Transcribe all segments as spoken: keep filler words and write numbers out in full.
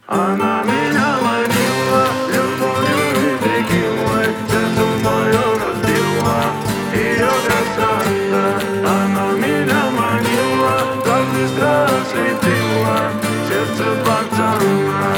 Она меня манила любовью и текилой, сердце мое разбила ее красота. Она меня манила, так быстро ослепила сердце пацана.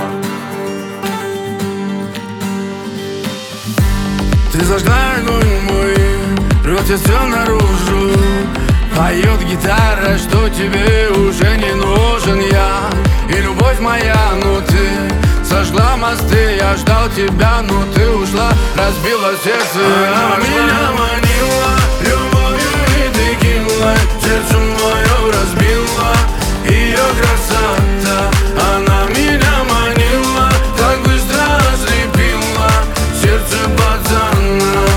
Ты зажгла огонь мой, рвет все наружу. Поет гитара, что тебе уже не нужен я. И любовь моя, ну ты сожгла мосты. Я ждал тебя, но ты ушла, разбила сердце. Она меня манила любовью и текилой, сердце мое разбила ее красота. Она меня манила, так быстро ослепила сердце пацана.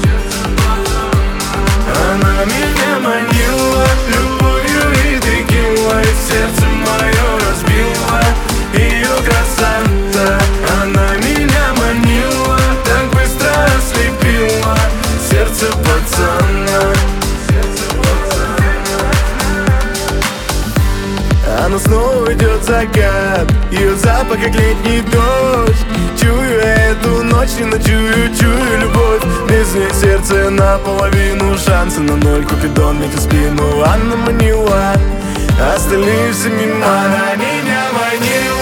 Она меня манила любовью и текилой, сердце мое разбила ее красота. Она меня манила, так быстро ослепила сердце пацана. Она снова идет закат, ее запах как летний дождь. Чую эту ночь, не ночую, чую любовь. Без нее сердце наполовину, шансы на ноль. Купидон метит спину, она манила, остальные все мимо. Она меня манила.